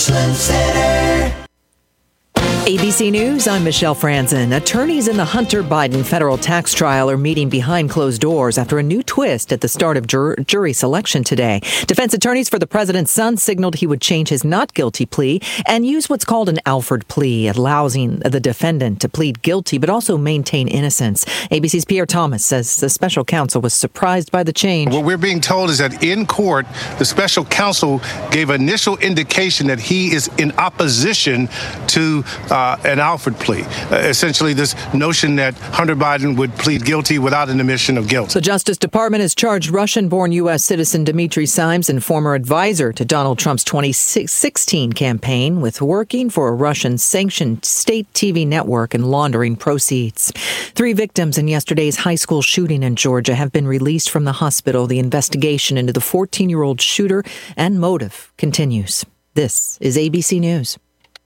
Ashland Center. ABC News, I'm Michelle Franzen. Attorneys in the Hunter Biden federal tax trial are meeting behind closed doors after a new twist at the start of jury selection today. Defense attorneys for the president's son signaled he would change his not guilty plea and use what's called an Alford plea, allowing the defendant to plead guilty but also maintain innocence. ABC's Pierre Thomas says the special counsel was surprised by the change. What we're being told is that in court, the special counsel gave initial indication that he is in opposition to an Alford plea. Essentially, this notion that Hunter Biden would plead guilty without an admission of guilt. The Justice Department has charged Russian-born U.S. citizen Dimitri Simes and former advisor to Donald Trump's 2016 campaign with working for a Russian-sanctioned state TV network and laundering proceeds. 3 victims in yesterday's high school shooting in Georgia have been released from the hospital. The investigation into the 14-year-old shooter and motive continues. This is ABC News.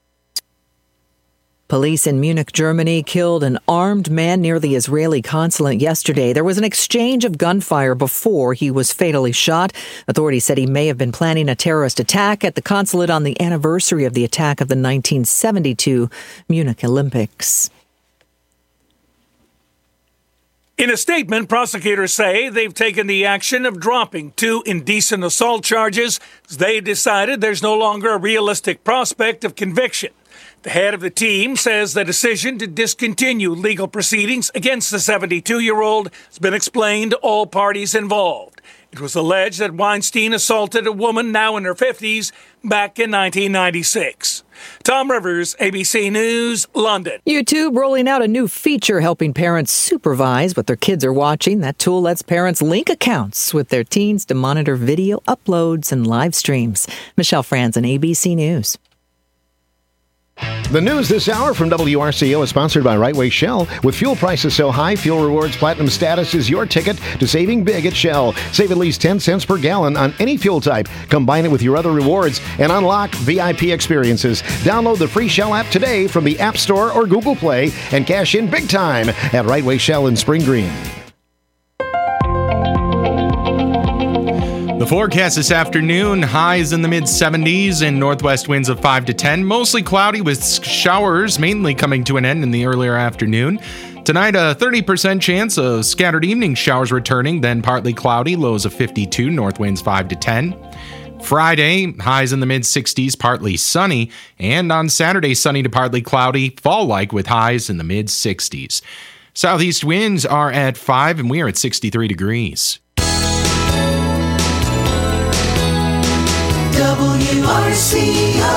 Police in Munich, Germany, killed an armed man near the Israeli consulate yesterday. There was an exchange of gunfire before he was fatally shot. Authorities said he may have been planning a terrorist attack at the consulate on the anniversary of the attack of the 1972 Munich Olympics. In a statement, prosecutors say they've taken the action of dropping 2 indecent assault charges. They decided there's no longer a realistic prospect of conviction. The head of the team says the decision to discontinue legal proceedings against the 72-year-old has been explained to all parties involved. It was alleged that Weinstein assaulted a woman now in her 50s back in 1996. Tom Rivers, ABC News, London. YouTube rolling out a new feature helping parents supervise what their kids are watching. That tool lets parents link accounts with their teens to monitor video uploads and live streams. Michelle Franzen, ABC News. The news this hour from WRCO is sponsored by Right Way Shell. With fuel prices so high, Fuel Rewards Platinum status is your ticket to saving big at Shell. Save at least 10 cents per gallon on any fuel type. Combine it with your other rewards and unlock VIP experiences. Download the free Shell app today from the App Store or Google Play and cash in big time at Right Way Shell in Spring Green. The forecast this afternoon, highs in the mid-70s and northwest winds of 5 to 10. Mostly cloudy with showers mainly coming to an end in the earlier afternoon. Tonight, a 30% chance of scattered evening showers returning, then partly cloudy, lows of 52, north winds 5 to 10. Friday, highs in the mid-60s, partly sunny. And on Saturday, sunny to partly cloudy, fall-like with highs in the mid-60s. Southeast winds are at 5 and we are at 63 degrees. WRCO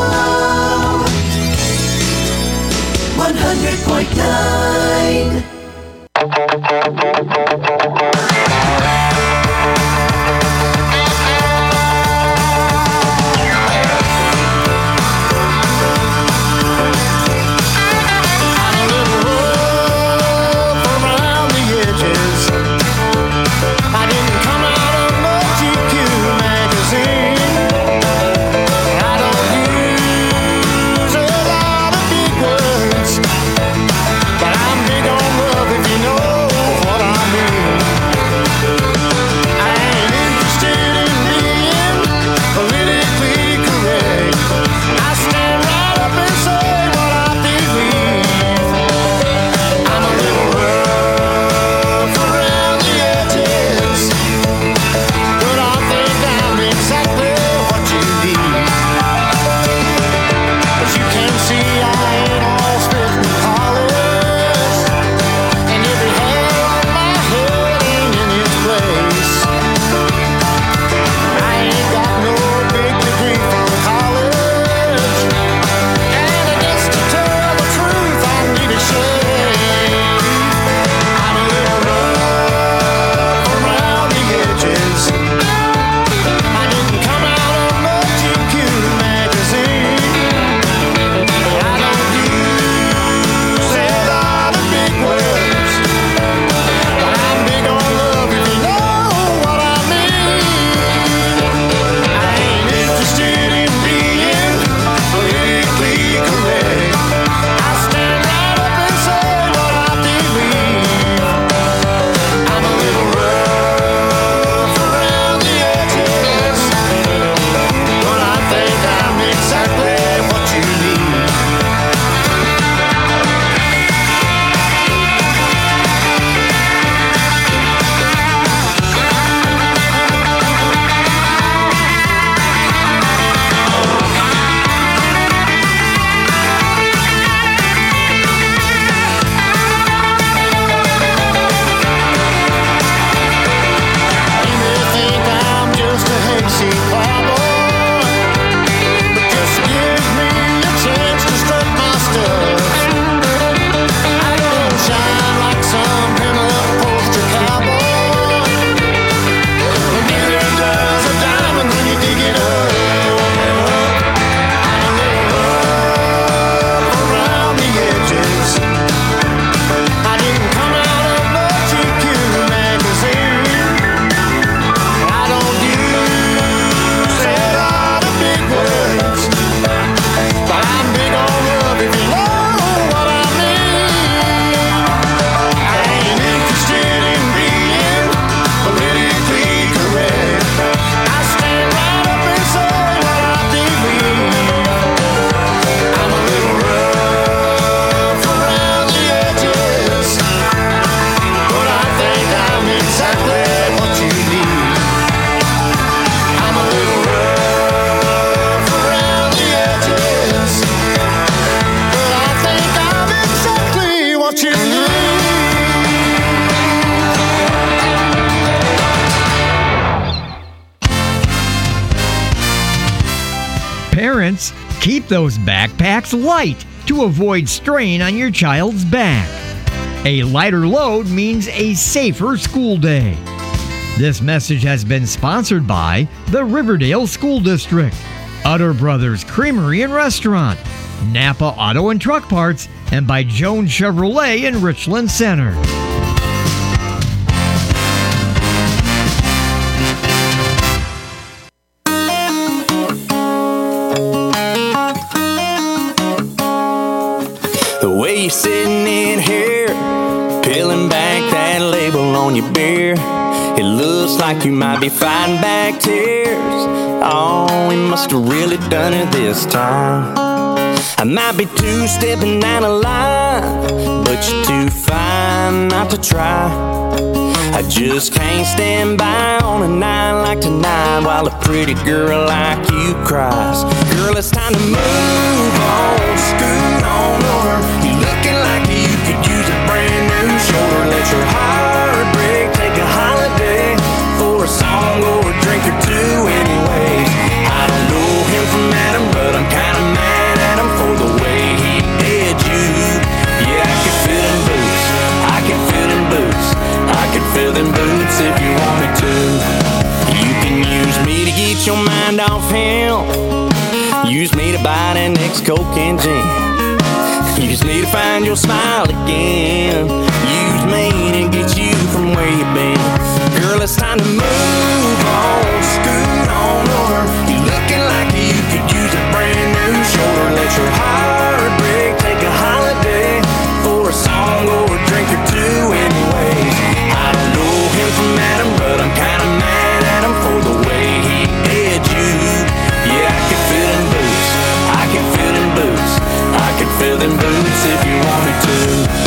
100.9. But I'm big on love if you know what I mean. Parents, keep those backpacks light to avoid strain on your child's back. A lighter load means a safer school day. This message has been sponsored by the Riverdale School District, Utter Brothers Creamery and Restaurant, Napa Auto and Truck Parts, and by Jones Chevrolet in Richland Center. The way you're sitting in here, peeling back that label on your beer, it looks like you might be fighting back tears. Oh, we must have really done it this time. I might be two-stepping down a line, but you're too fine not to try. I just can't stand by on a night like tonight while a pretty girl like you cries. Girl, it's time to move on, scoot on over. You looking like you could use a brand new shoulder. Let your heart break, take a holiday for a song or a drink or two anyways. I don't know him from Adam, but I'm kinda mad at him for the way he did you. Yeah, I can fit in boots, I can fit in boots, I can fill them boots if you want me to. You can use me to get your mind off him, use me to buy that next Coke and gin, use me to find your smile again, use me to get you from where you've been. Girl, it's time to move on, scoot on over. You looking like you could use a brand new shoulder. Let your heart break, take a holiday for a song or a drink or two anyways. I don't know him from Adam, but I'm kinda mad at him for the way he did you. Yeah, I can fit in boots, I can fit in boots, I can fill them boots if you want me to.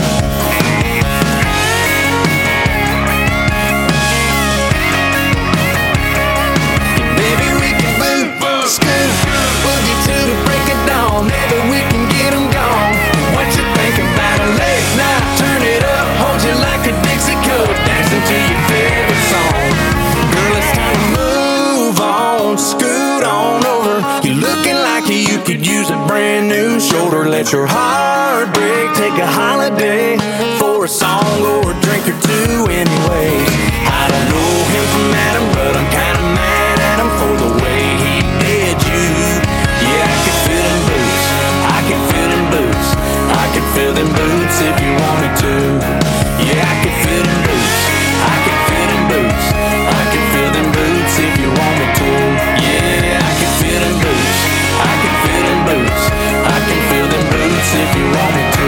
Baby, we can boot, scoot, boogie to the break of dawn. Maybe we can get them gone. What you think about a late night? Turn it up, hold you like a Dixie coat, dancing to your favorite song. Girl, it's time to move on, scoot on over. You're looking like you could use a brand new shoulder. Let your heart break, take a holiday for a song or a drink or two anyways. I don't know him from Adam, but I'm kinda mad at him for the way he did you. Yeah, I can fit in boots, I can fit in boots, I can fill them boots if you want me to. Yeah, I can fit in boots, I can fit in boots, I can fill them boots if you want me to. Yeah, I can fit in boots, I can fit in boots, I can fill them boots if you want me to.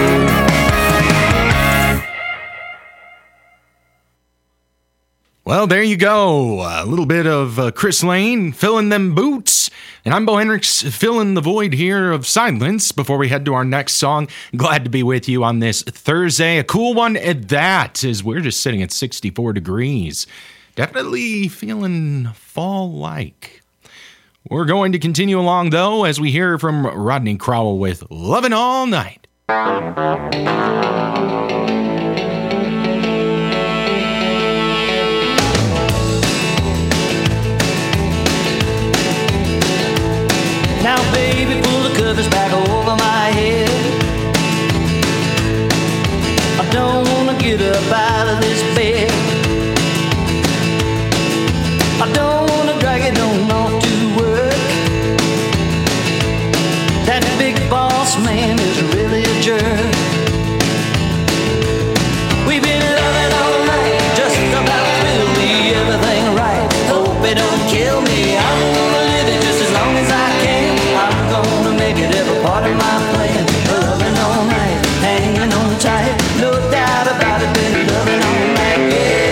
Well, there you go. A little bit of Chris Lane, Filling Them Boots. And I'm Bo Hendricks, filling the void here of silence before we head to our next song. Glad to be with you on this Thursday. A cool one at that, as we're just sitting at 64 degrees. Definitely feeling fall-like. We're going to continue along, though, as we hear from Rodney Crowell with Lovin' All Night. Now, baby, pull the covers back over my head. I don't wanna get up out of this bed. I don't wanna drag it on off to work. That big boss man is really a jerk. We've been loving all night, just about will be everything right. Hope it don't kill me. I'm gonna live it just as long as I can. I'm gonna make it every part of my plan. Loving all night, hanging on tight, no doubt about it. Been loving all night, yeah.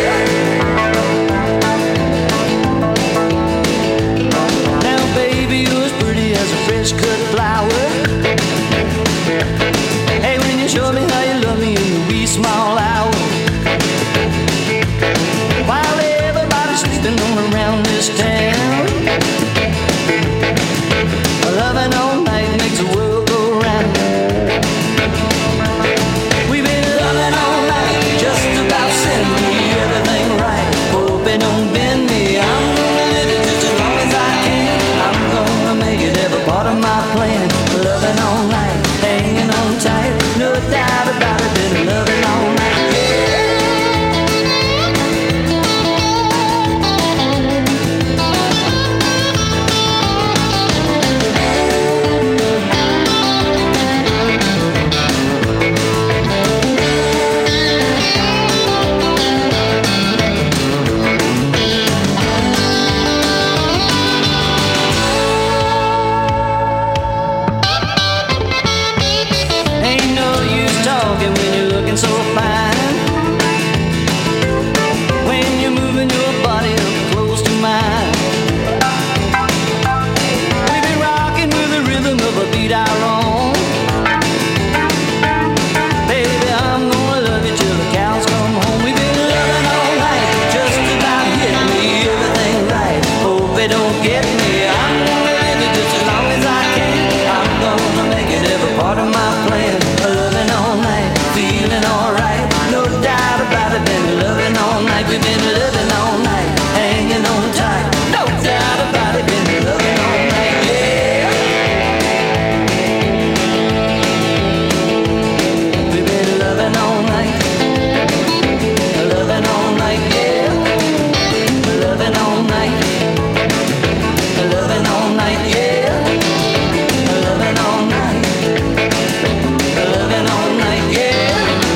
night, yeah. Loving all night. Loving all night, yeah.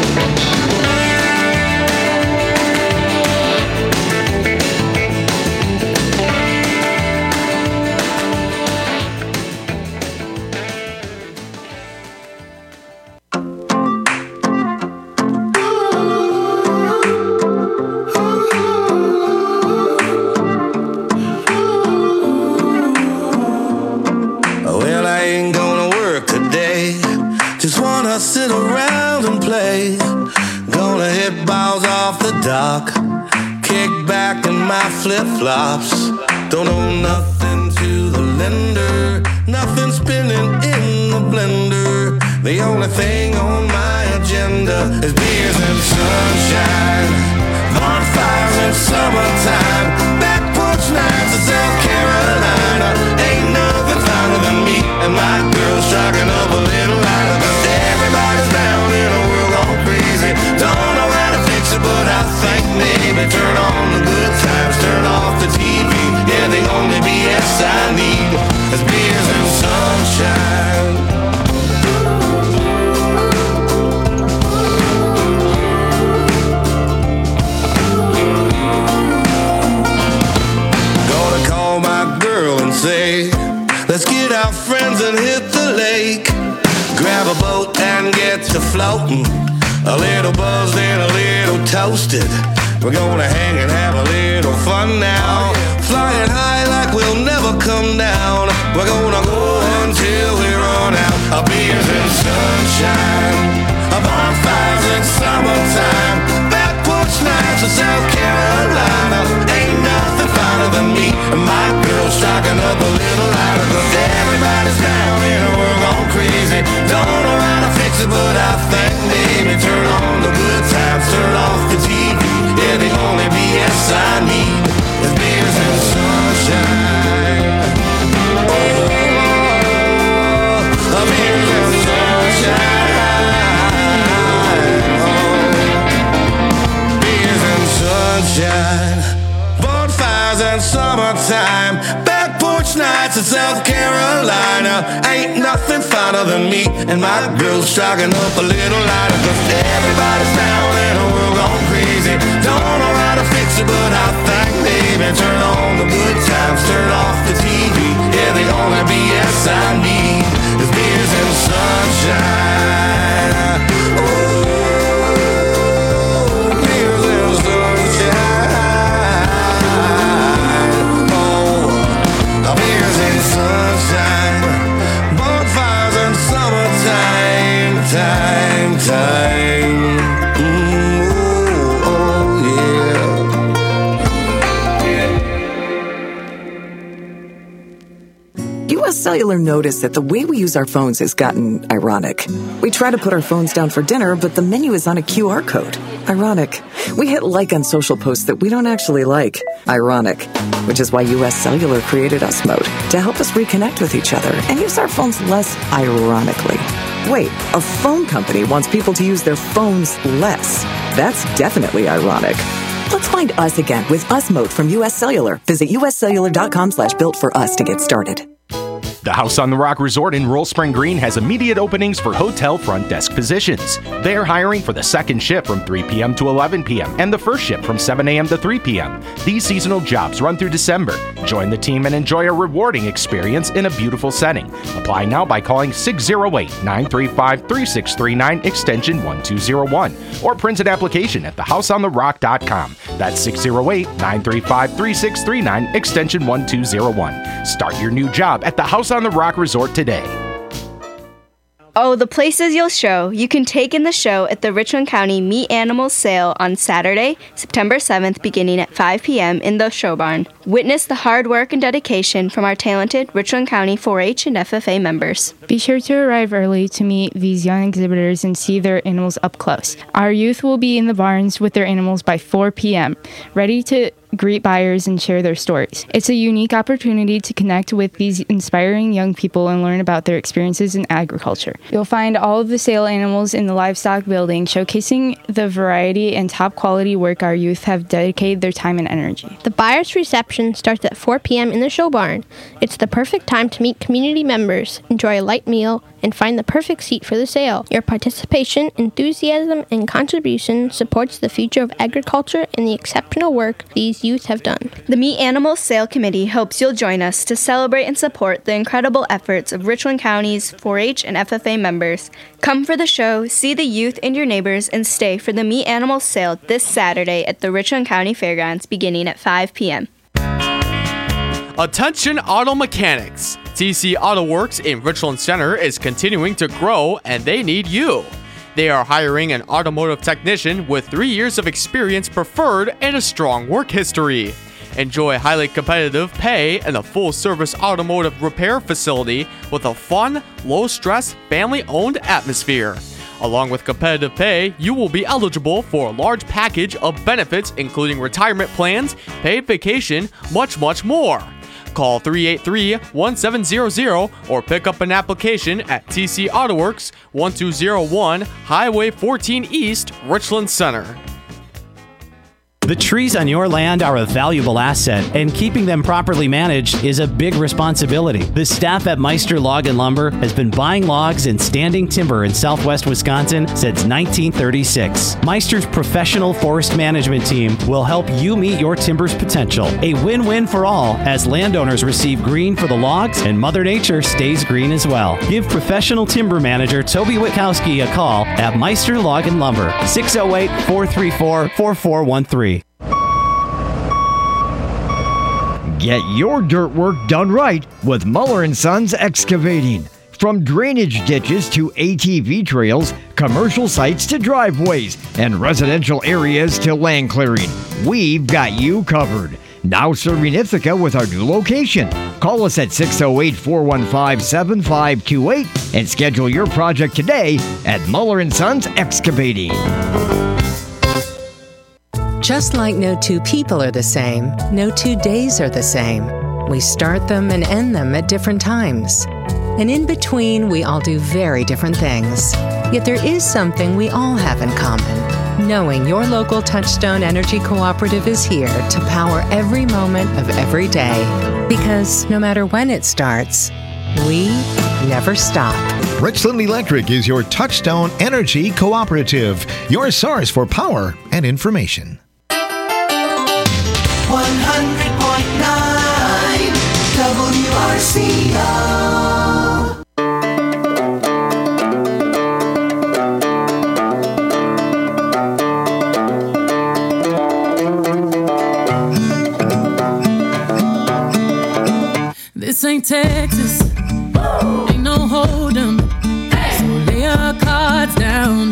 Well, I ain't gonna work today. Just wanna sit around and play. Gonna hit balls off the dock. Kick back in my flip-flops. Don't owe nothing to the lender. Nothing spinning in the blender. The only thing on my agenda is beers and sunshine, bonfires in summertime, back porch nights in South Carolina. Ain't nothing finer than me and my girl striking up a little lighter. 'Cause everybody's down in a world gone crazy. Don't know how to fix it, but I think maybe turn on the good times, turn off the TV. Yeah, the only BS I need is beers and sunshine. Gonna call my girl and say, let's get our friends and hit the lake. Grab a boat and get to floating. A little buzzed and a little toasted. We're gonna hang and have a little fun now. Flying high like we'll never come down. We're gonna go until we run out. Our beers and sunshine, our bonfires in summertime, back porch nights in South Carolina. Ain't nothing finer than me and my girl striking up a little lighter. 'Cause everybody's down in a world gone crazy. Don't know how to fix it, but I think maybe turn on the good times, turn off the TV. Yeah, the only BS I need is beers and sunshine. Oh, beers and sunshine. Oh, beers and sunshine, bonfires and summertime, back porch nights in South Carolina. Ain't nothing finer than me and my girl striking up a little lighter. 'Cause everybody's down in a world gone crazy. Don't know how to fix it, but I think maybe turn on the good times, turn off the TV. Yeah, the only BS I need is beers and sunshine. Oh, beers and sunshine. Oh, beers and sunshine, bonfires and summertime, time. Ooh, oh yeah. U.S. Cellular noticed that the way we use our phones has gotten ironic. We try to put our phones down for dinner, but the menu is on a QR code. Ironic. We hit like on social posts that we don't actually like. Ironic. Which is why U.S. Cellular created Us Mode to help us reconnect with each other and use our phones less ironically. Wait, a phone company wants people to use their phones less. That's definitely ironic. Let's find us again with Us Mode from U.S. Cellular. Visit uscellular.com/built-for-us to get started. The House on the Rock Resort in Roll Spring Green has immediate openings for hotel front desk positions. They are hiring for the second shift from 3 p.m. to 11 p.m. and the first shift from 7 a.m. to 3 p.m. These seasonal jobs run through December. Join the team and enjoy a rewarding experience in a beautiful setting. Apply now by calling 608-935-3639 extension 1201 or print an application at thehouseontherock.com. That's 608-935-3639 extension 1201. Start your new job at the House on the Rock Resort today. Oh, the places you'll show. You can take in the show at the Richland County Meat Animals Sale on Saturday, September 7th, beginning at 5 p.m. in the show barn. Witness the hard work and dedication from our talented Richland County 4-H and FFA members. Be sure to arrive early to meet these young exhibitors and see their animals up close. Our youth will be in the barns with their animals by 4 p.m., ready to greet buyers, and share their stories. It's a unique opportunity to connect with these inspiring young people and learn about their experiences in agriculture. You'll find all of the sale animals in the livestock building, showcasing the variety and top quality work our youth have dedicated their time and energy. The buyer's reception starts at 4 p.m. in the show barn. It's the perfect time to meet community members, enjoy a light meal, and find the perfect seat for the sale. Your participation, enthusiasm, and contribution supports the future of agriculture and the exceptional work these youth have done. The Meet Animals Sale Committee hopes you'll join us to celebrate and support the incredible efforts of Richland County's 4-H and FFA members. Come for the show, see the youth and your neighbors, and stay for the Meet Animals Sale this Saturday at the Richland County Fairgrounds beginning at 5 p.m. Attention auto mechanics! TC Auto Works in Richland Center is continuing to grow and they need you. They are hiring an automotive technician with 3 years of experience preferred and a strong work history. Enjoy highly competitive pay and a full-service automotive repair facility with a fun, low-stress, family-owned atmosphere. Along with competitive pay, you will be eligible for a large package of benefits including retirement plans, paid vacation, much more. Call 383-1700 or pick up an application at TC Auto Works, 1201 Highway 14 East, Richland Center. The trees on your land are a valuable asset, and keeping them properly managed is a big responsibility. The staff at Meister Log and Lumber has been buying logs and standing timber in southwest Wisconsin since 1936. Meister's professional forest management team will help you meet your timber's potential. A win-win for all, as landowners receive green for the logs and Mother Nature stays green as well. Give professional timber manager Toby Witkowski a call at Meister Log and Lumber, 608-434-4413. Get your dirt work done right with Muller & Sons Excavating. From drainage ditches to ATV trails, commercial sites to driveways, and residential areas to land clearing, we've got you covered. Now serving Ithaca with our new location. Call us at 608-415-7528 and schedule your project today at Muller & Sons Excavating. Just like no two people are the same, no 2 days are the same. We start them and end them at different times. And in between, we all do very different things. Yet there is something we all have in common. Knowing your local Touchstone Energy Cooperative is here to power every moment of every day. Because no matter when it starts, we never stop. Richland Electric is your Touchstone Energy Cooperative, your source for power and information. 100.9 WRCO. This ain't Texas, ain't no hold'em. So lay your cards down.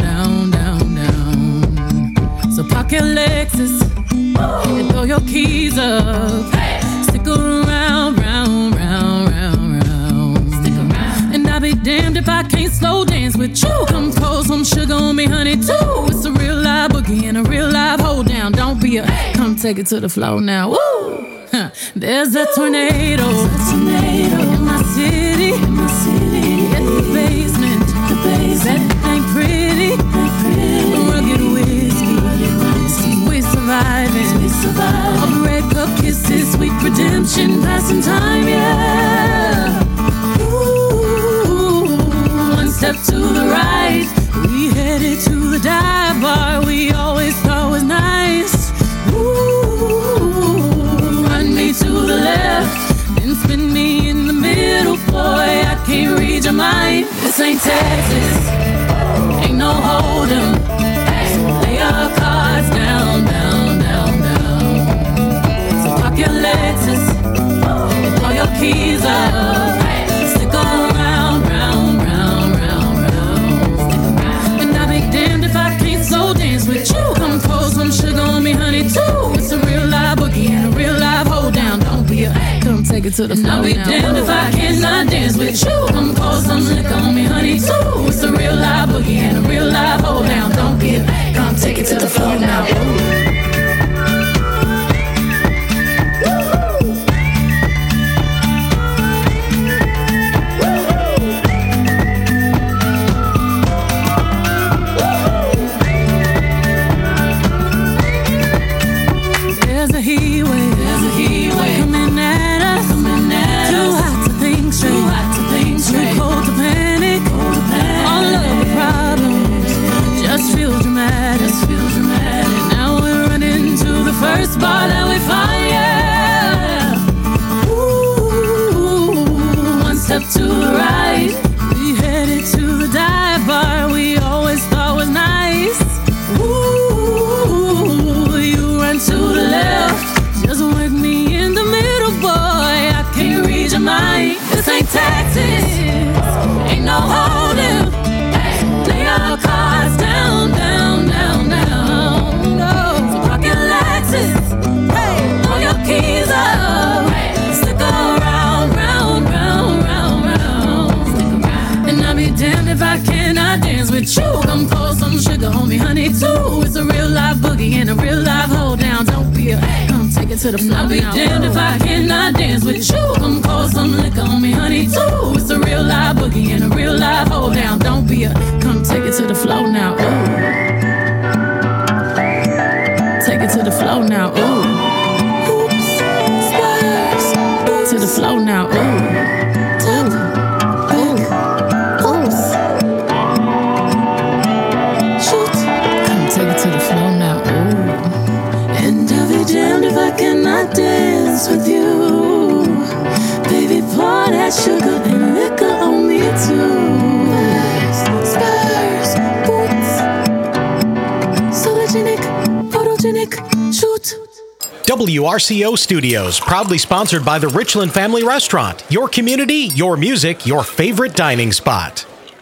So park your Lexus and throw your keys up. Stick around, round. Stick around. And I'll be damned if I can't slow dance with you. Come pour some sugar on me, honey, too. It's a real live boogie and a real live hold down. Don't be a, come take it to the floor now. Woo! There's a tornado in my city. At the basement, that ain't pretty. Rugged whiskey, we surviving. All the red cup kisses, sweet redemption, passing time, yeah. Ooh, one step to the right, we headed to the dive bar we always thought was nice. To the left, then spin me in the middle, boy, I can't read your mind. This ain't Texas, ain't no hold'em. So lay your cards down. So park your Lexus and throw your keys up. Stick around, round. And I'll be damned if I can't slow dance with you. Come pour some sugar on me, honey, too. It's a real live boogie and a real live hold down. Don't be a, come take it to the floor. I'll be damned if I cannot dance with you. Come pour some liquor on me, honey, too. It's a real live boogie and a real live hold down. Don't be a, come take it to the floor now. left to the right. We headed to the dive bar we always thought was nice. Ooh, you run to the left, just work me in the middle, boy. I can't read your mind. This ain't Texas, ain't no holding. Lay our cards down, down, down, down. No, so park your Lexus, throw your keys up, stick around, round, round, round, round. And I'll be damned if I cannot dance with you. Come pour some sugar on me, honey, too. It's a real life boogie and a real life hold down. Don't be a come take it to the floor. I'll be damned if I cannot dance with you. Come pour some liquor on me, honey, too. It's a real life boogie and a real life hold down. Don't be a come take it to the floor now. Ooh. Take it to the floor now. Ooh. Oops, sparks. To the floor now. Ooh. Cannot dance with you, baby. Pour that sugar and liquor on me too. Spurs, boots, sologenic, photogenic, shoot. WRCO Studios, proudly sponsored by the Richland Family Restaurant. Your community, your music, your favorite dining spot.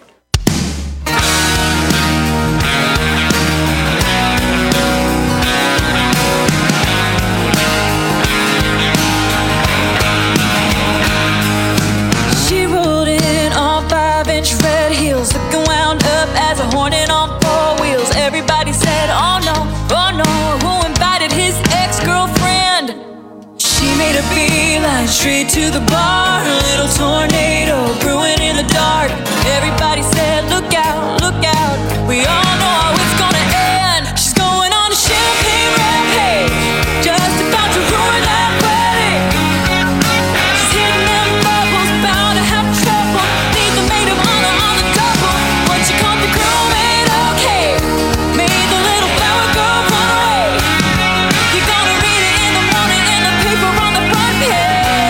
Straight to the bar, a little tornado brewing in the dark. Everybody said, look out, look out. We all know how it's gonna end. She's going on a champagne rampage, just about to ruin that wedding. She's hitting them bubbles, bound to have trouble. Need the maid of honor on the double. But she caught the groom ain't okay. Made the little flower girl run away. You're gonna read it in the morning in the paper on the front page.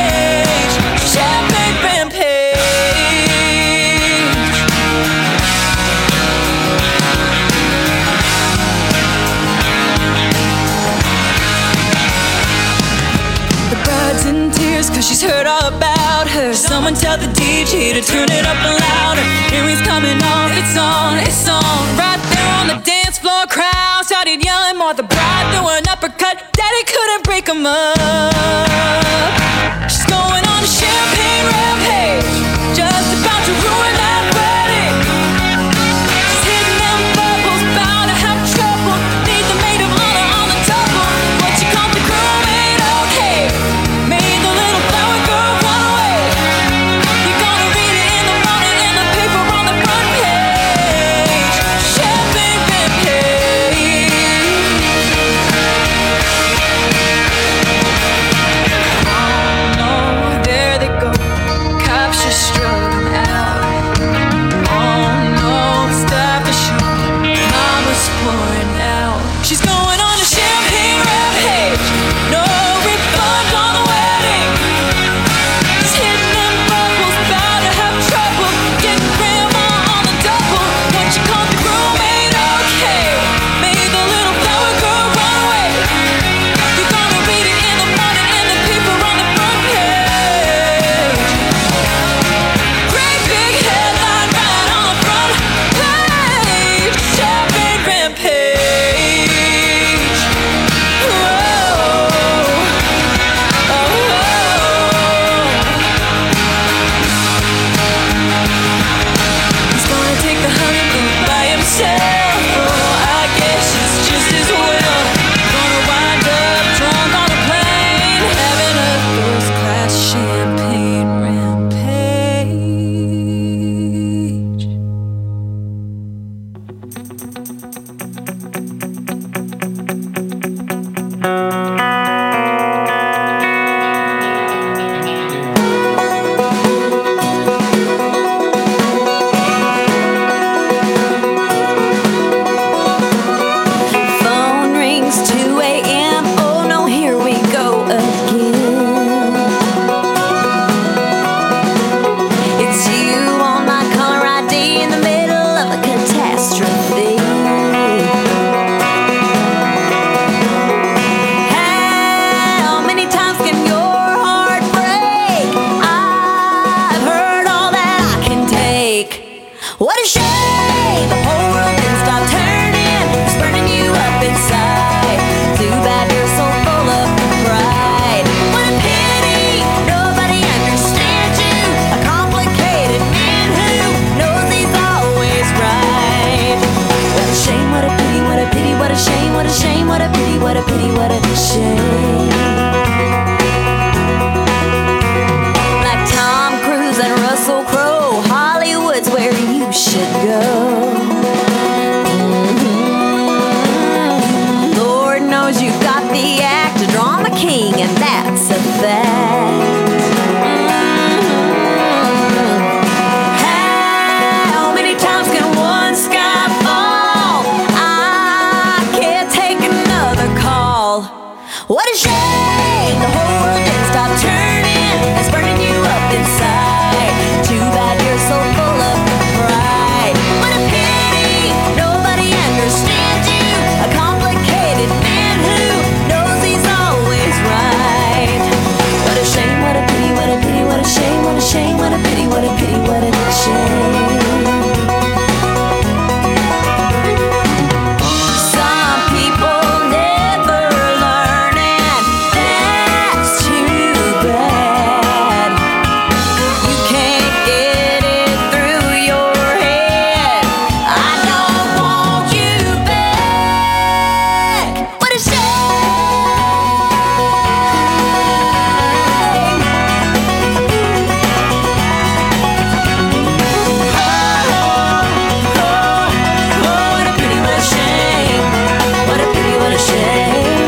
Cause she's heard all about her. Someone tell the DJ to turn it up louder. Earrings coming off, it's on, it's on. Right there on the dance floor, crowd started yelling more. The bride threw an uppercut, daddy couldn't break 'em up. She's going on a champagne rampage, just about to ruin that wedding. She's hitting them bubbles, bound to have trouble. Need the maid of honor on the double. What you call the groom ain't okay. Made the little flower girl run away. You're gonna read it in the morning in the paper on the front page. Champagne rampage. What a shame the whole world didn't stop turning. It's burning you up inside. Too bad you're so full of pride. What a pity nobody understands you. A complicated man who knows he's always right. What a shame, what a pity, what a pity, what a shame, what a shame, what a pity, what a pity, what a shame. Like Tom Cruise and Russell Crowe, Hollywood's where you should go. Lord knows you got the act, a drama king, and that's a fact. How many times can one sky fall? I can't take another call. What a shame the whole world didn't stop turning. It's burning you up inside. Too bad you're so full of pride. What a pity nobody understands you. A complicated man who knows he's always right. What a shame, what a pity, what a pity, what a shame, what a shame, what a pity, what a pity, what a shame. Some people never learn, and that's too bad. You can't get it through your head. I don't want you back. What a shame. What a pity, what a shame. What a pity, what a shame.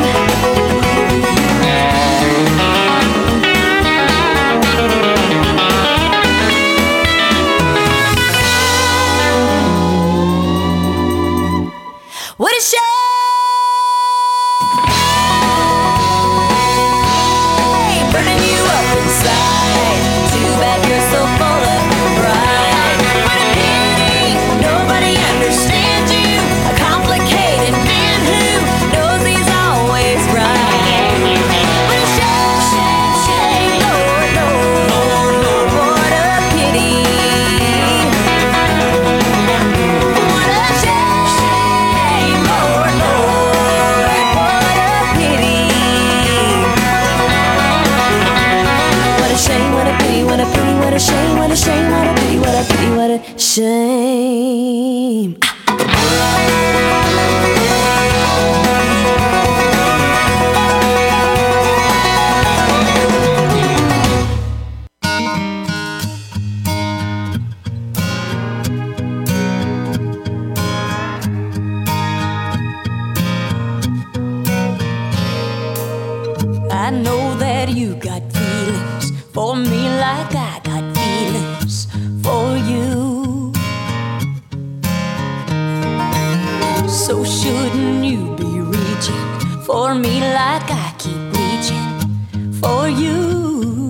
What a shame. Burning you up inside. Too bad you're so full of pride. What a pity nobody understands you. A complicated man who knows he's always right. What a shame, Lord, Lord, Lord, what a pity. What a shame, Lord, Lord, what a pity. What a shame, what a pity, what a pity, what a shame, what a shame, what a pity, what a pity, what a shame. I know that you got feelings for me like I got feelings for you. So shouldn't you be reaching for me like I keep reaching for you?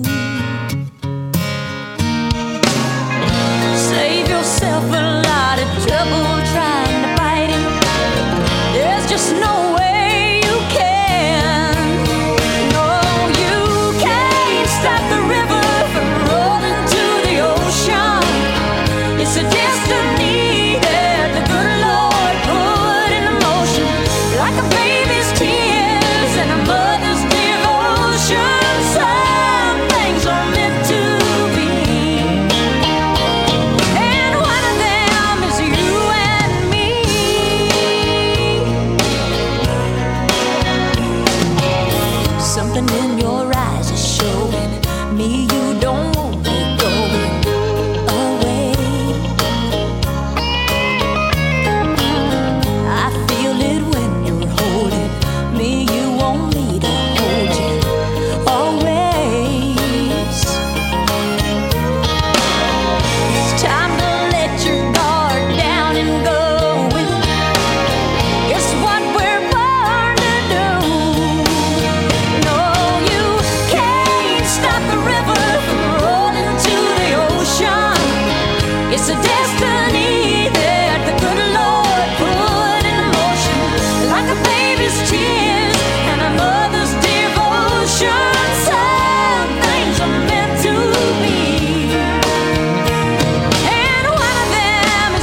Save yourself a lot of trouble trying to fight it. There's just no way you can. No, you can't stop the river from rolling to the ocean. It's a destiny that the good Lord put in motion. Like a baby's tears and a mother's devotion. Some things are meant to be, and one of them is you and me. Something in your eyes is showing me you don't want me going away. I feel it when you're holding me. You want me to hold you always. It's time to let your guard down and go with it. It's what we're born to do. No, you can't stop the river from rolling to the ocean. It's a destiny that the good Lord put in motion. Like a baby's tears and a mother's devotion. Some things are meant to be, and one of them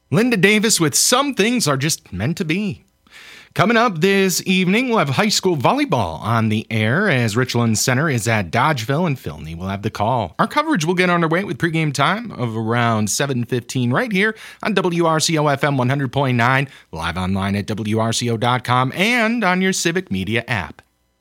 Linda Davis with Some Things Are Just Meant to Be. Coming up this evening, we'll have high school volleyball on the air as Richland Center is at Dodgeville, and Phil Nee will have the call. Our coverage will get underway with pregame time of around 7:15 right here on WRCO FM 100.9, live online at WRCO.com and on your Civic Media app.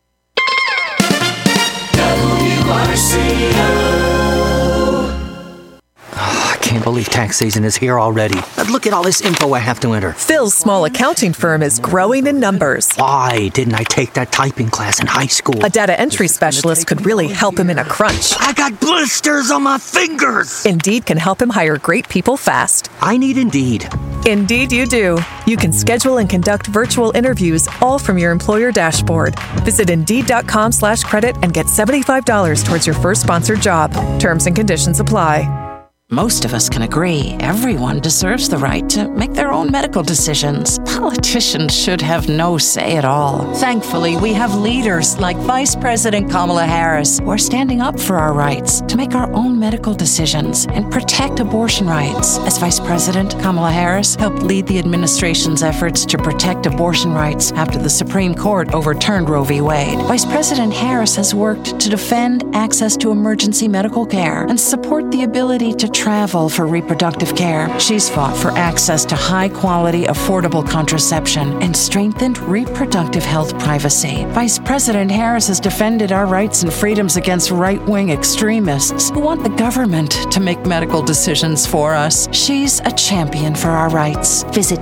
I can't believe tax season is here already. Look at all this info I have to enter. Phil's small accounting firm is growing in numbers. Why didn't I take that typing class in high school? A data entry specialist could really help him in a crunch. I got blisters on my fingers. Indeed can help him hire great people fast. I need Indeed. Indeed you do. You can schedule and conduct virtual interviews all from your employer dashboard. Visit Indeed.com/credit and get $75 towards your first sponsored job. Terms and conditions apply. Most of us can agree everyone deserves the right to make their own medical decisions. Politicians should have no say at all. Thankfully, we have leaders like Vice President Kamala Harris who are standing up for our rights to make our own medical decisions and protect abortion rights. As Vice President, Kamala Harris helped lead the administration's efforts to protect abortion rights after the Supreme Court overturned Roe v. Wade. Vice President Harris has worked to defend access to emergency medical care and support the ability to travel for reproductive care. She's fought for access to high-quality, affordable contraception and strengthened reproductive health privacy. Vice President Harris has defended our rights and freedoms against right-wing extremists who want the government to make medical decisions for us. She's a champion for our rights. Visit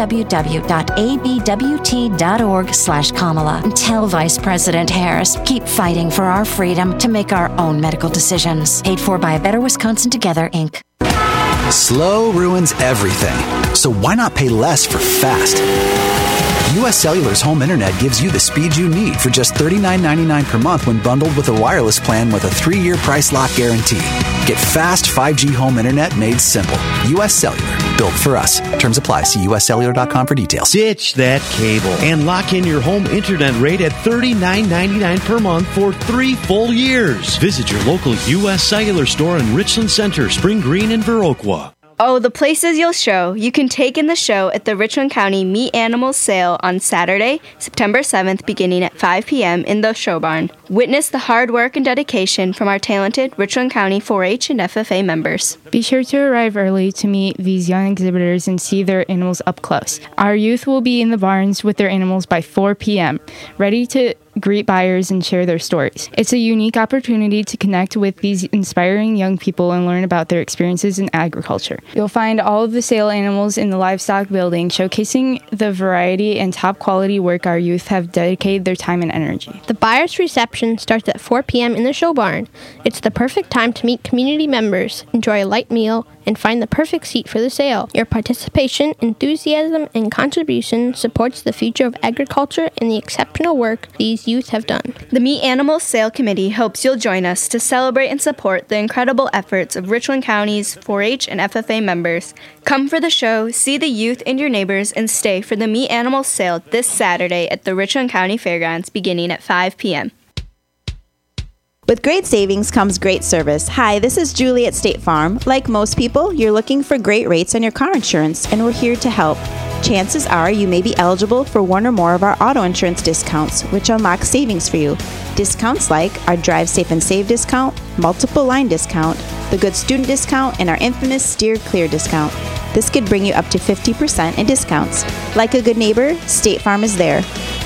www.abwt.org/Kamala and tell Vice President Harris, keep fighting for our freedom to make our own medical decisions. Paid for by A Better Wisconsin Together, Inc. Slow ruins everything, so why not pay less for fast? U.S. Cellular's home internet gives you the speed you need for just $39.99 per month when bundled with a wireless plan with a 3-year price lock guarantee. Get fast 5G home internet made simple. U.S. Cellular, built for us. Terms apply. See uscellular.com for details. Ditch that cable and lock in your home internet rate at $39.99 per month for 3 full years. Visit your local U.S. Cellular store in Richland Center, Spring Green, and Viroqua. Oh, the places you'll show. You can take in the show at the Richland County Meet Animals Sale on Saturday, September 7th, beginning at 5 p.m. in the show barn. Witness the hard work and dedication from our talented Richland County 4-H and FFA members. Be sure to arrive early to meet these young exhibitors and see their animals up close. Our youth will be in the barns with their animals by 4 p.m., ready to greet buyers and share their stories. It's a unique opportunity to connect with these inspiring young people and learn about their experiences in agriculture. You'll find all of the sale animals in the livestock building, showcasing the variety and top quality work our youth have dedicated their time and energy. The buyer's reception starts at 4 p.m. in the show barn. It's the perfect time to meet community members, enjoy a light meal, and find the perfect seat for the sale. Your participation, enthusiasm, and contribution supports the future of agriculture and the exceptional work these youth have done. The Meet Animals Sale Committee hopes you'll join us to celebrate and support the incredible efforts of Richland County's 4-H and FFA members. Come for the show, see the youth and your neighbors, and stay for the Meet Animals Sale this Saturday at the Richland County Fairgrounds beginning at 5 p.m. With great savings comes great service. Hi, this is Julie at State Farm. Like most people, you're looking for great rates on your car insurance, and we're here to help. Chances are you may be eligible for one or more of our auto insurance discounts, which unlock savings for you. Discounts like our Drive Safe and Save discount, multiple line discount, the Good Student discount, and our infamous Steer Clear discount. This could bring you up to 50% in discounts. Like a good neighbor, State Farm is there.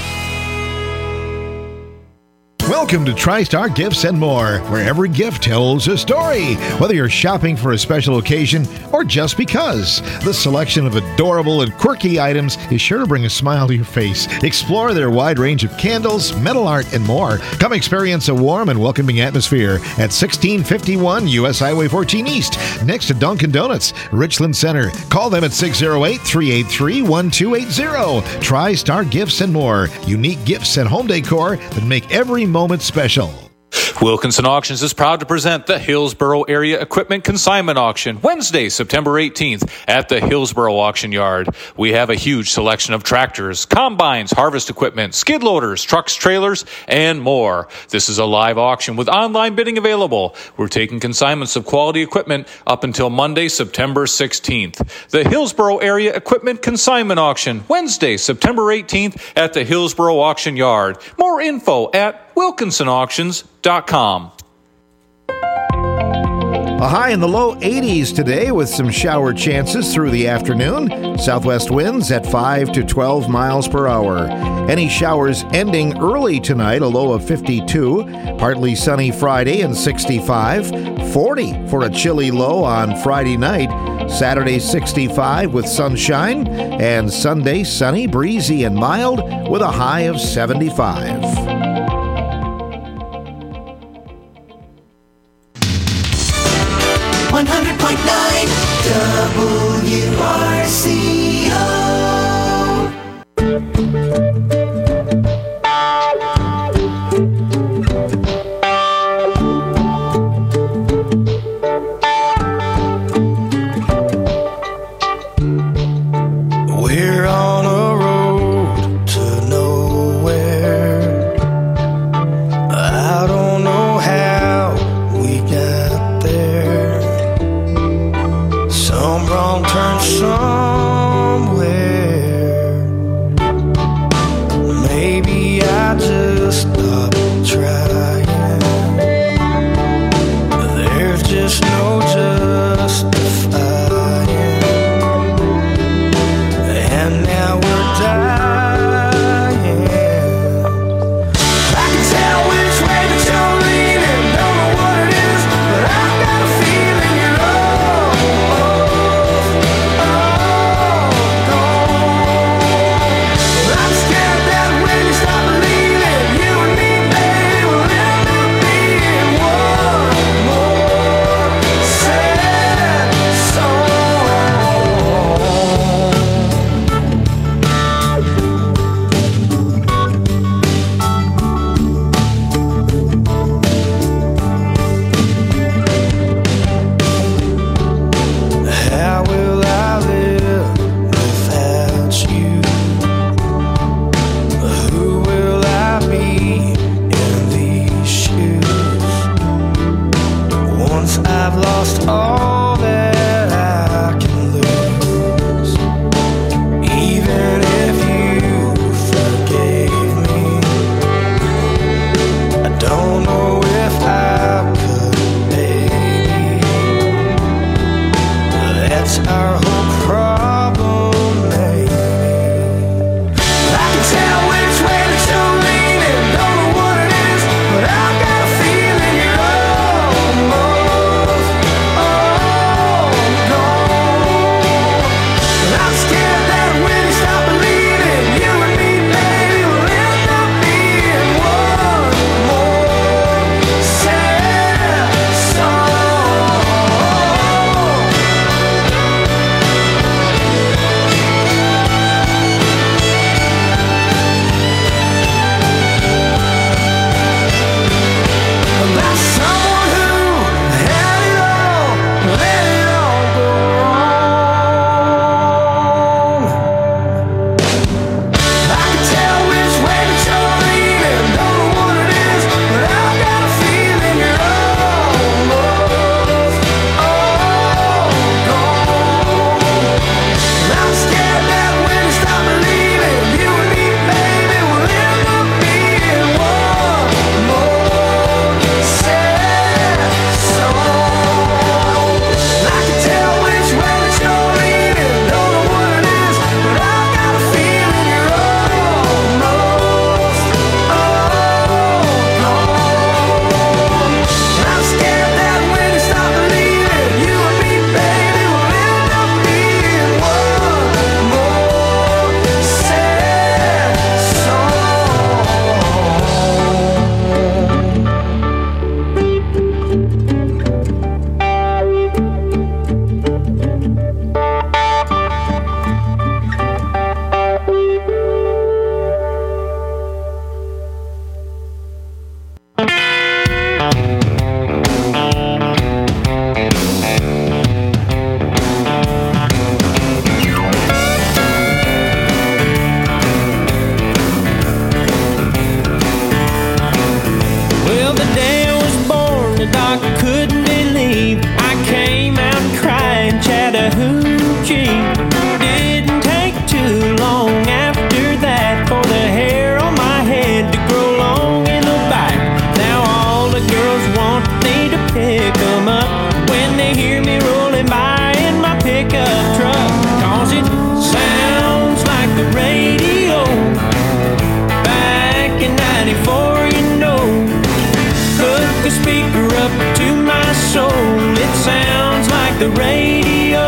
Welcome to TriStar Gifts and More, where every gift tells a story. Whether you're shopping for a special occasion or just because, the selection of adorable and quirky items is sure to bring a smile to your face. Explore their wide range of candles, metal art, and more. Come experience a warm and welcoming atmosphere at 1651 U.S. Highway 14 East, next to Dunkin' Donuts, Richland Center. Call them at 608-383-1280. TriStar Gifts and More, unique gifts and home decor that make every moment special. Wilkinson Auctions is proud to present the Hillsboro Area Equipment Consignment Auction, Wednesday, September 18th at the Hillsboro Auction Yard. We have a huge selection of tractors, combines, harvest equipment, skid loaders, trucks, trailers, and more. This is a live auction with online bidding available. We're taking consignments of quality equipment up until Monday, September 16th. The Hillsboro Area Equipment Consignment Auction, Wednesday, September 18th at the Hillsboro Auction Yard. More info at wilkinsonauctions.com. A high in the low 80s today with some shower chances through the afternoon. Southwest winds at 5 to 12 miles per hour. Any showers ending early tonight, a low of 52. Partly sunny Friday and 65. 40 for a chilly low on Friday night. Saturday 65 with sunshine. And Sunday sunny, breezy, and mild with a high of 75. 100.9 We're on a road to nowhere. I don't know how we got there. Some wrong turn somewhere. Maybe I just stopped trying. There's just no justifying. And now we're dying. I can tell which way that you're leaning. Don't know what it is, but I've got a feeling you're I'm scared that when you stop believing, you and me, baby, will end up being one more sad song. How will I live without you? Who will I be in these shoes? Once I've lost all that I can lose. Even if you forgave me, I don't know if I could, baby. That's our whole problem, maybe. I can tell which way that you're leaning. Don't know what it is, but I've got a feeling you're almost soul. It sounds like the radio.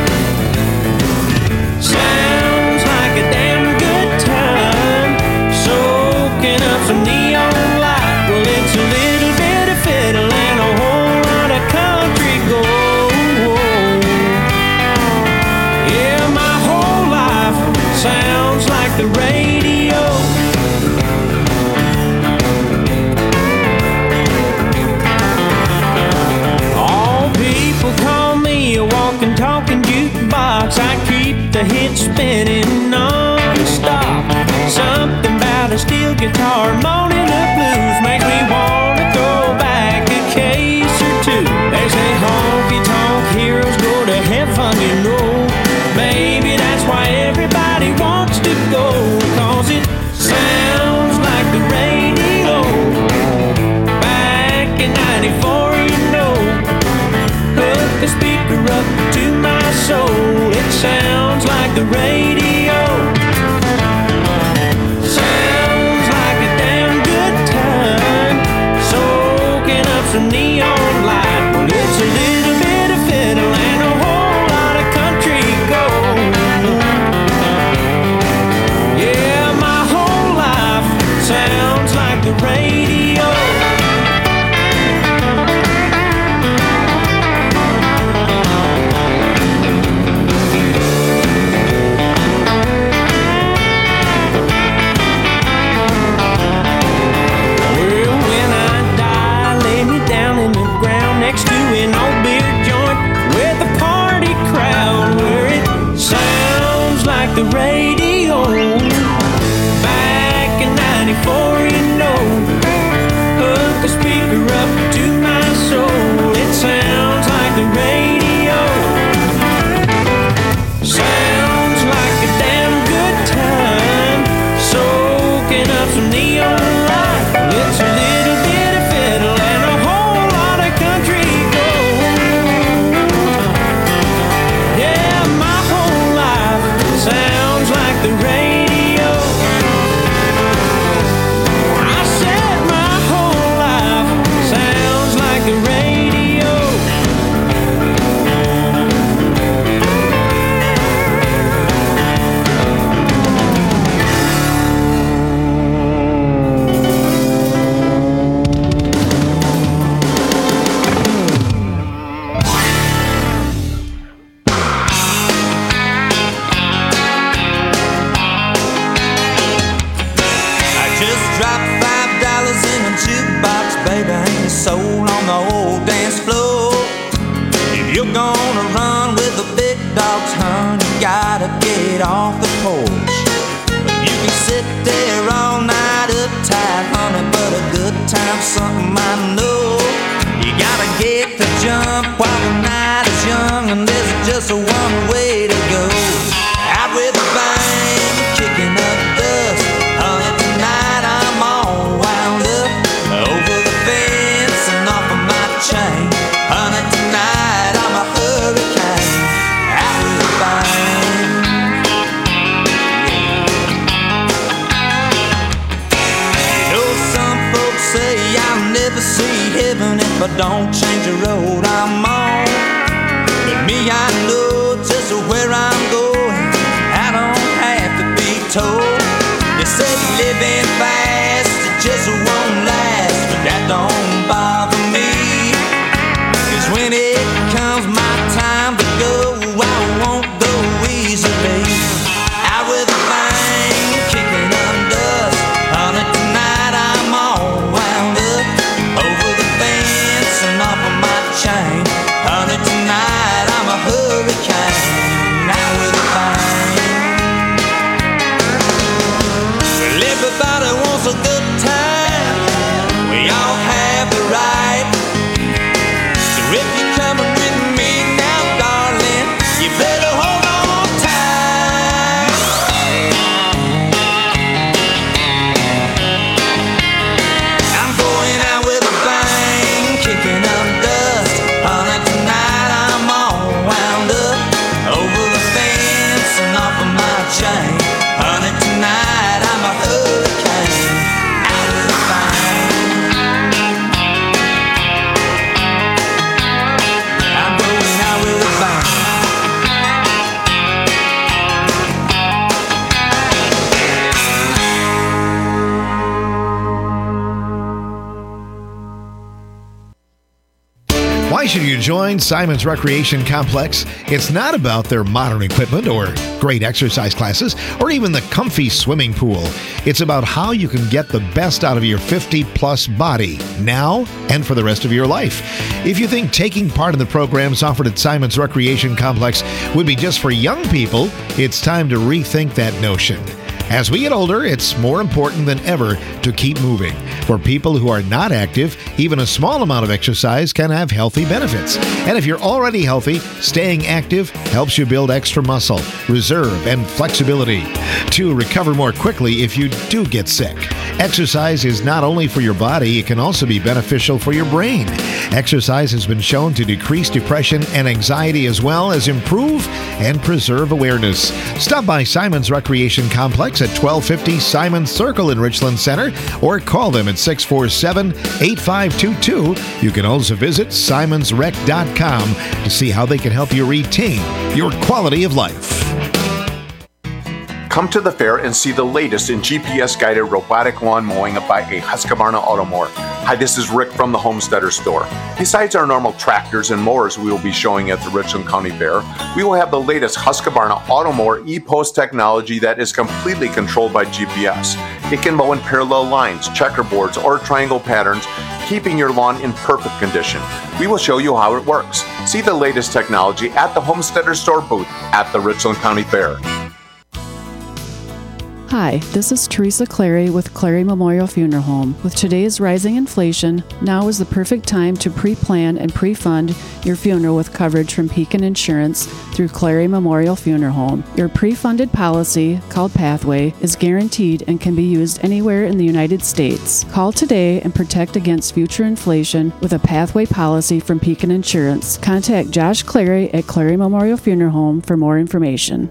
Sounds like a damn good time. Soaking up some neon light. Well, it's a little bit of fiddle and a whole lot of country gold. Yeah, my whole life sounds like the radio. All people call me a walking, talking jukebox. I keep the hits spinning non-stop. Something about a steel guitar moaning the blues makes me wanna go back a case or two. They say honky-tonk heroes go to heaven, you know. Maybe that's why everybody wants to go, 'cause it sounds like the radio. Back in 94, you know. Hook the speaker up to my soul. It sounds like the radio. Sounds like a damn good time. Soaking up some neon light. Well, it's a little bit of fiddle and a whole lot of country gold. Yeah, my whole life sounds like the radio. Well, when I die, lay me down in the ground next to an old beer joint with a party crowd where it sounds like the radio. Back in 94, you know. Hook the speaker up to my soul. It sounds like the radio. Sounds like a damn good time. Soaking up some neon light. It's a little bit of fiddle and a whole lot of country gold. Yeah, my whole life sounds like the radio. I said my whole life sounds like the radio. I just dropped $5 in a jukebox, baby, ain't a soul on the old dance floor. If you're gonna run with the big dogs, hun, you gotta get off the porch. You can sit there all night uptight, honey, but a good time's something I know. You gotta get the jump while the night is young, and there's just one way to go. Out with a bang, kicking up dust. Honey, tonight I'm all wound up over the fence and off of my chain. Honey, tonight I'm a hurricane. Out with a bang. You know, some folks say I'll never see heaven if I don't change the road I'm on. But me, I know just where I'm going. I don't have to be told. They say living fast, it just won't last, but that don't bother me. 'Cause when it comes my time to go, I won't go easily. Out with a bang, kicking up dust. Honey, tonight I'm all wound up over the fence and off of my chain. Honey, tonight I'm a hurricane. Out with a bang. Well, everybody wants Why should you join Simon's Recreation Complex? It's not about their modern equipment or great exercise classes or even the comfy swimming pool. It's about how you can get the best out of your 50-plus body now and for the rest of your life. If you think taking part in the programs offered at Simon's Recreation Complex would be just for young people, it's time to rethink that notion. As we get older, it's more important than ever to keep moving. For people who are not active, even a small amount of exercise can have healthy benefits. And if you're already healthy, staying active helps you build extra muscle, reserve, and flexibility to recover more quickly if you do get sick. Exercise is not only for your body, it can also be beneficial for your brain. Exercise has been shown to decrease depression and anxiety as well as improve and preserve awareness. Stop by Simon's Recreation Complex at 1250 Simon Circle in Richland Center or call them at 647-8522. You can also visit simonsrec.com to see how they can help you retain your quality of life. Come to the fair and see the latest in GPS-guided robotic lawn mowing by a Husqvarna Automower. Hi, this is Rick from the Homesteader Store. Besides our normal tractors and mowers we will be showing at the Richland County Fair, we will have the latest Husqvarna Automower e-post technology that is completely controlled by GPS. It can mow in parallel lines, checkerboards, or triangle patterns, keeping your lawn in perfect condition. We will show you how it works. See the latest technology at the Homesteader Store booth at the Richland County Fair. Hi, this is Teresa Clary with Clary Memorial Funeral Home. With today's rising inflation, now is the perfect time to pre-plan and pre-fund your funeral with coverage from Pekin Insurance through Clary Memorial Funeral Home. Your pre-funded policy, called Pathway, is guaranteed and can be used anywhere in the United States. Call today and protect against future inflation with a Pathway policy from Pekin Insurance. Contact Josh Clary at Clary Memorial Funeral Home for more information.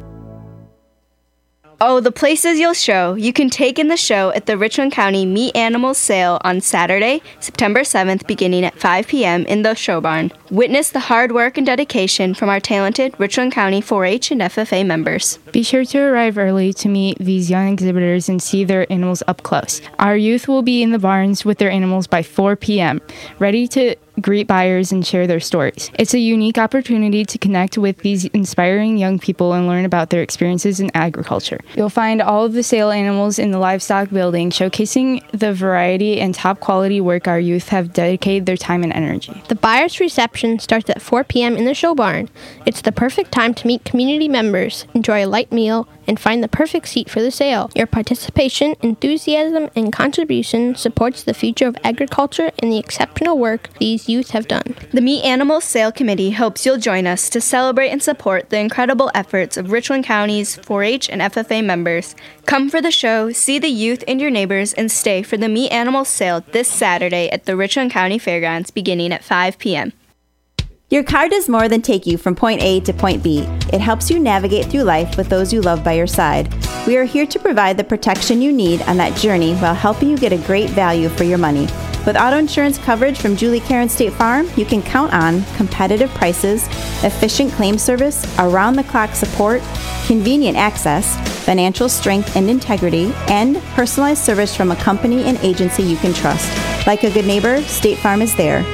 Oh, the places you'll show. You can take in the show at the Richland County Meet Animals Sale on Saturday, September 7th, beginning at 5 p.m. in the show barn. Witness the hard work and dedication from our talented Richland County 4-H and FFA members. Be sure to arrive early to meet these young exhibitors and see their animals up close. Our youth will be in the barns with their animals by 4 p.m., ready to greet buyers and share their stories. It's a unique opportunity to connect with these inspiring young people and learn about their experiences in agriculture. You'll find all of the sale animals in the livestock building, showcasing the variety and top quality work our youth have dedicated their time and energy. The buyer's reception starts at 4 p.m. in the show barn. It's the perfect time to meet community members, enjoy a light meal, and find the perfect seat for the sale. Your participation, enthusiasm, and contribution supports the future of agriculture and the exceptional work these youth have done. The Meet Animals Sale Committee hopes you'll join us to celebrate and support the incredible efforts of Richland County's 4-H and FFA members. Come for the show, see the youth and your neighbors, and stay for the Meet Animals Sale this Saturday at the Richland County Fairgrounds beginning at 5 p.m. Your car does more than take you from point A to point B. It helps you navigate through life with those you love by your side. We are here to provide the protection you need on that journey while helping you get a great value for your money. With auto insurance coverage from Julie Karen State Farm, you can count on competitive prices, efficient claim service, around-the-clock support, convenient access, financial strength and integrity, and personalized service from a company and agency you can trust. Like a good neighbor, State Farm is there.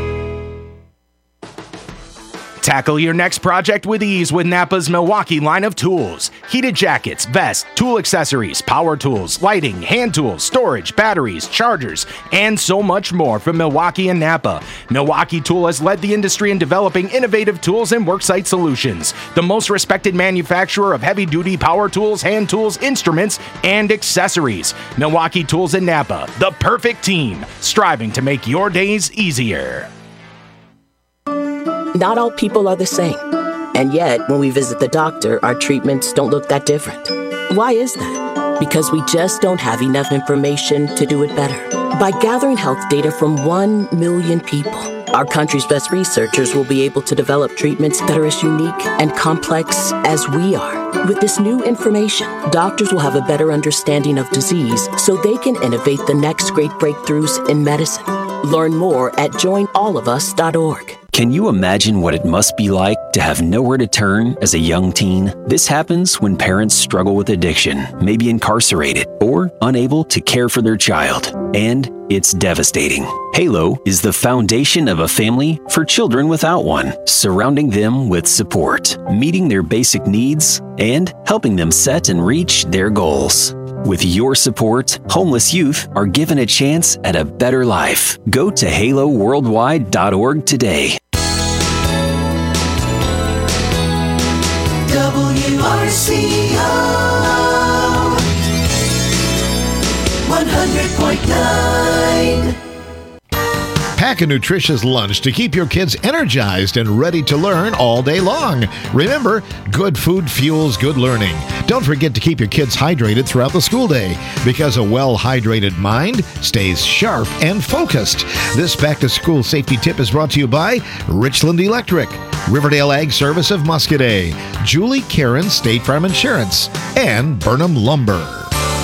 Tackle your next project with ease with Napa's Milwaukee line of tools. Heated jackets, vests, tool accessories, power tools, lighting, hand tools, storage, batteries, chargers, and so much more from Milwaukee and Napa. Milwaukee Tool has led the industry in developing innovative tools and worksite solutions. The most respected manufacturer of heavy-duty power tools, hand tools, instruments, and accessories. Milwaukee Tools and Napa, the perfect team, striving to make your days easier. Not all people are the same. And yet, when we visit the doctor, our treatments don't look that different. Why is that? Because we just don't have enough information to do it better. By gathering health data from 1 million people, our country's best researchers will be able to develop treatments that are as unique and complex as we are. With this new information, doctors will have a better understanding of disease so they can innovate the next great breakthroughs in medicine. Learn more at joinallofus.org. Can you imagine what it must be like to have nowhere to turn as a young teen? This happens when parents struggle with addiction, may be incarcerated, or unable to care for their child. And it's devastating. Halo is the foundation of a family for children without one, surrounding them with support, meeting their basic needs, and helping them set and reach their goals. With your support, homeless youth are given a chance at a better life. Go to haloworldwide.org today. WRCO 100.9. Pack a nutritious lunch to keep your kids energized and ready to learn all day long. Remember, good food fuels good learning. Don't forget to keep your kids hydrated throughout the school day, because a well-hydrated mind stays sharp and focused. This back-to-school safety tip is brought to you by Richland Electric, Riverdale Ag Service of Muscadet, Julie Karen State Farm Insurance, and Burnham Lumber.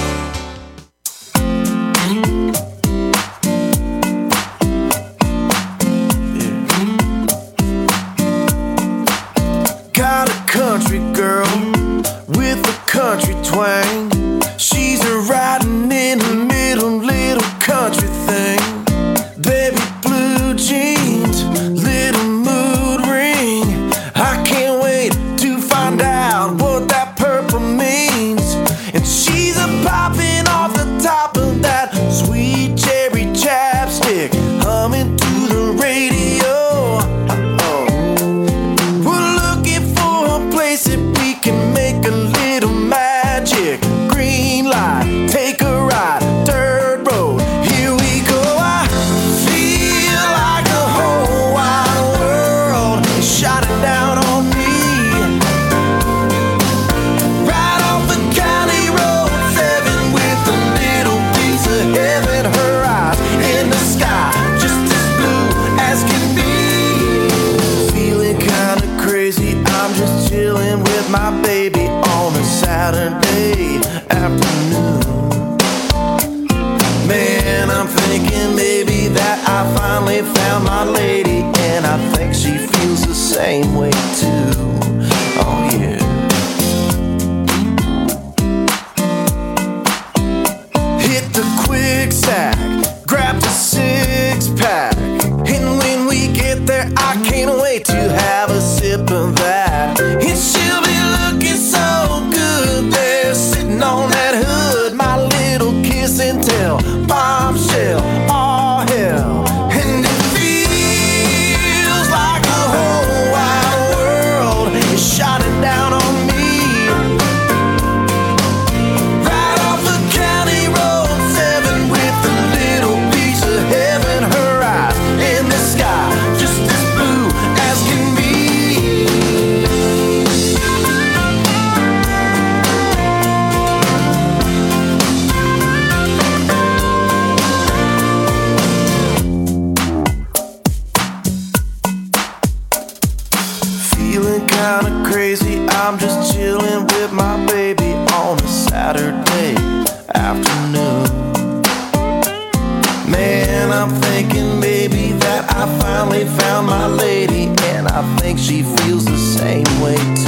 Got a country girl with a country twang. She's a riding in the middle, little country thing. Baby blue jeans, little mood ring. I can't wait to find out what that purple means. And she's a popping off the top of that sweet cherry chapstick, humming to the radio. We're looking for a place that we can make a little magic. Green light, take a ride, dirt road, here we go. I feel like the whole wide world is shining down on me. Right off the county road 7 with a little piece of heaven. Her eyes in the sky, just as blue as can be. Feeling kinda crazy, I'm just chilling with my baby on a Saturday afternoon. Man, I'm thinking maybe that I finally found my lady, and I think she feels the same way too. Oh yeah. Hit the quick sack, grab the 6-pack, and when we get there, I can't wait to have a sip of that. And she'll be looking so good there, sitting on that hood, my little kiss and tell, bombshell, all hell. And it feels like the whole wide world is shining down on me. Right off the county road 7 with a little piece of heaven. Her eyes in the sky, just as blue as can be. Feeling kinda crazy, I'm just chilling with my baby on a Saturday afternoon. Man, I'm thinking maybe that I finally found my lady, and I think she feels the same way too.